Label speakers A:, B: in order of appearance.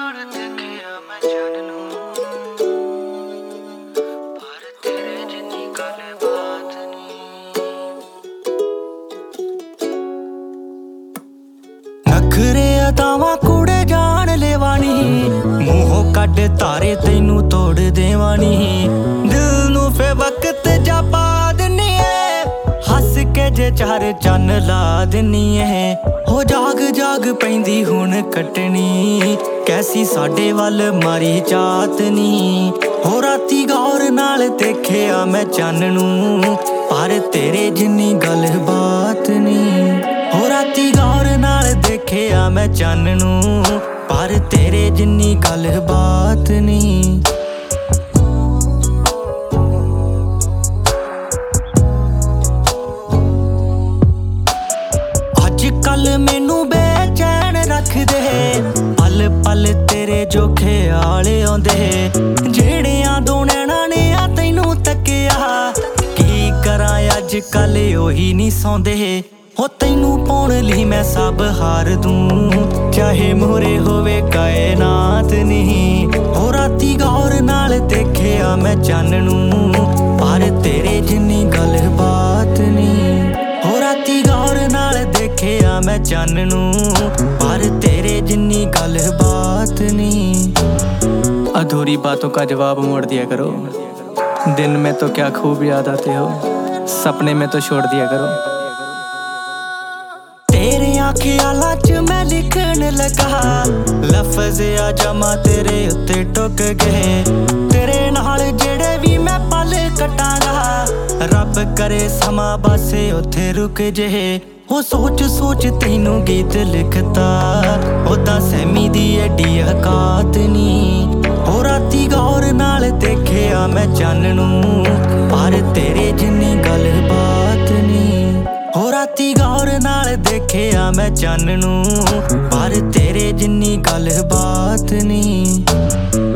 A: पर देखिया मैं चन नूं पर तेरे जिन्नी गल बात नहीं। नखरे अदावां कूड़े जान लेवा नी, मूहों कढ तारे तैनू तोड़ देवा नी। दिल नू फे वक्त जा पा दिन्नी ऐ, हस के जे चार चन ला दिन्नी ऐ। हो जाग जाग पैंदी हुण कटनी, कैसी साडे वल मारी चातनी। हो राती गौर नाल देखिया मैं चन नूं, पर तेरे जिन्नी गल बात नी। हो राती गौर नाल देखिया मैं चन नूं, पर तेरे जिन्नी गल बात नी। कल मैनू बेचैन रख दे, पल पल तेरे जो ख्याल आउंदे। जेड़ियां दो नैना ने आ तैनू तकिया, की करां अज कल ओही नहीं सौंदे। हो तैनू पाउण लई मैं सब हार दूं, चाहे मोरे होवे कायनात नहीं। हो राती गौर नाल देखिया मैं चन नूं, पर तेरे जिन्नी गल बात नहीं। हो राती गौर नाल देखिया मैं चन नूं, पर तेरे जिन्नी गल बात नहीं।
B: अधूरी बातों का जवाब मोड़ दिया करो, दिन में तो क्या खूब याद आते हो, सपने में तो छोड़ दिया करो।
A: तेरे ख्यालां च मैं लिखण लगा, लफज आ जमा तेरे उत्ते टुक गए। तेरे नाल जेड़े भी मैं पल कटांगा, रब करे समा बसे उत्थे रुक जे। हो सोच सोच तैनू गीत लिखता, ओदा सहमी दी एडी औकात नी। हो राती गौर नाल देखिया मैं चन नूं, पर तेरे जिन्नी गल बात नी। हो राती गौर नाल देखिया मैं चन नूं, पर तेरे जिन्नी गल बात नी।